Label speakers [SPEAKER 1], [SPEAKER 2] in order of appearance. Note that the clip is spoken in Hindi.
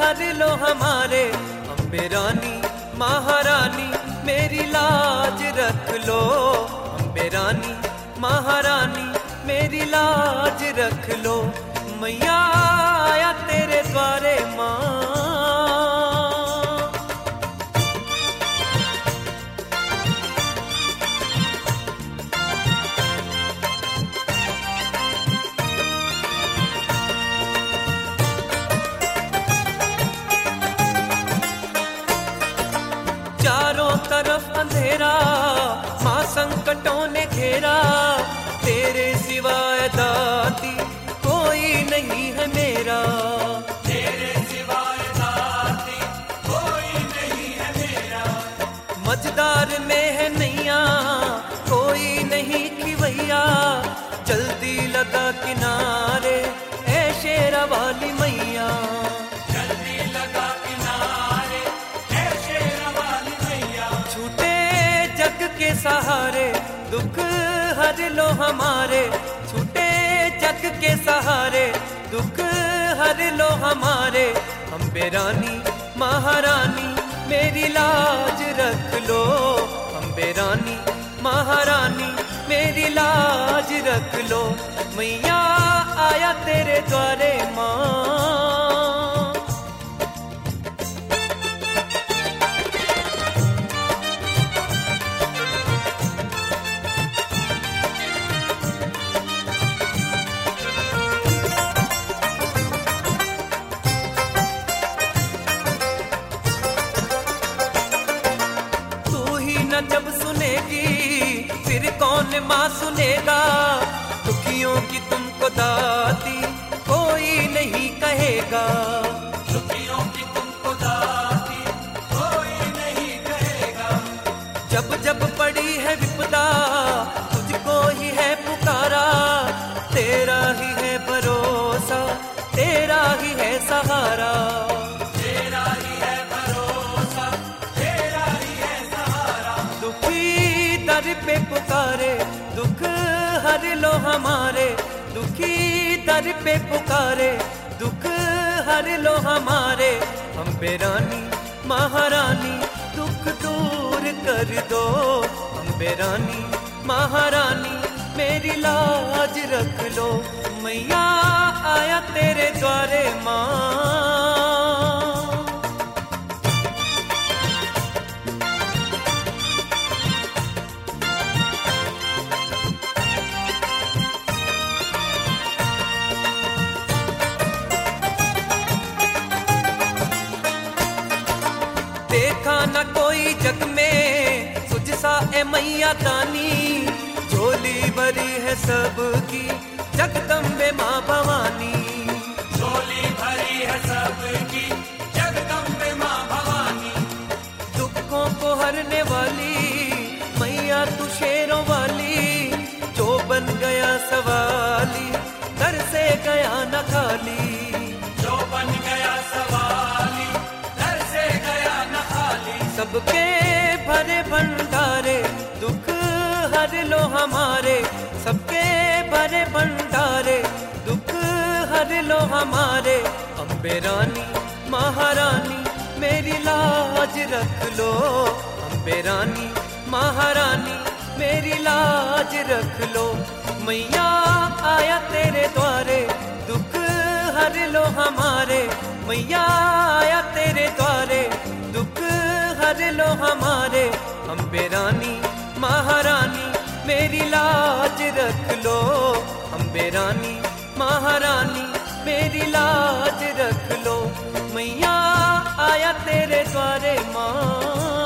[SPEAKER 1] हर लो हमारे, अम्बे रानी महारानी मेरी लाज रख लो। अम्बे रानी महारानी मेरी लाज रख लो। मैया आया तेरे द्वारे माँ। चारों तरफ अंधेरा माँ संकटों ने घेरा, तेरे सिवाय दाती कोई नहीं है मेरा।
[SPEAKER 2] तेरे सिवाय दाती कोई नहीं है मेरा।
[SPEAKER 1] मझदार में है नैया कोई नहीं खिवैया, जल्दी लगा किनारे ऐ शेरा वाली मैया।
[SPEAKER 2] जल्दी लगा किनारे ऐ शेरा वाली मैया।
[SPEAKER 1] छूटे जग के सहारे दुख हर लो हमारे, छूटे जग के सहारे दुख हर लो हमारे। अम्बे रानी महारानी मेरी लाज रख लो। अम्बे रानी महारानी मेरी लाज रख लो। मैया आया तेरे द्वारे माँ। जब सुनेगी फिर कौन माँ सुनेगा, दुखियों की तुमको दाती कोई नहीं कहेगा।
[SPEAKER 2] दुखियों की तुमको दाती कोई नहीं कहेगा।
[SPEAKER 1] जब जब पड़ी है विपदा तुझको ही है पुकारा, तेरा ही है भरोसा तेरा ही है सहारा।
[SPEAKER 2] तेरा ही है भरोसा तेरा ही है सहारा।
[SPEAKER 1] दुखी दर पे पुकारे दुख हर लो हमारे, दुखी दर पे पुकारे दुख हर लो हमारे। अम्बे रानी महारानी दुख दूर कर दो। अम्बे रानी महारानी मेरी लाज रख लो। मैया आया तेरे द्वारे माँ। देखा न कोई जग में तुझसा ए मैया दानी, झोली भरी है सबकी जगदम्बे माँ भवानी।
[SPEAKER 2] झोली भरी है सबकी जगदम्बे माँ भवानी।
[SPEAKER 1] दुखों को हरने वाली मैया तू शेरों वाली, जो बन गया सवाली दर से गया न खाली।
[SPEAKER 2] जो बन गया सवाली दर से गया न खाली।
[SPEAKER 1] सबके भरे भंडारे दुख हर लो हमारे, सबके भरे भंडारे दुख हर लो हमारे। अम्बे रानी महारानी मेरी लाज रख लो। अम्बे रानी महारानी मेरी लाज रख लो। मैया आया तेरे द्वारे दुख हर लो हमारे। मैया आया तेरे द्वारे दुख हर लो हमारे। अम्बे रानी महारानी मेरी लाज रख लो। अम्बे रानी महारानी मेरी लाज रख लो। मैया आया तेरे द्वारे माँ।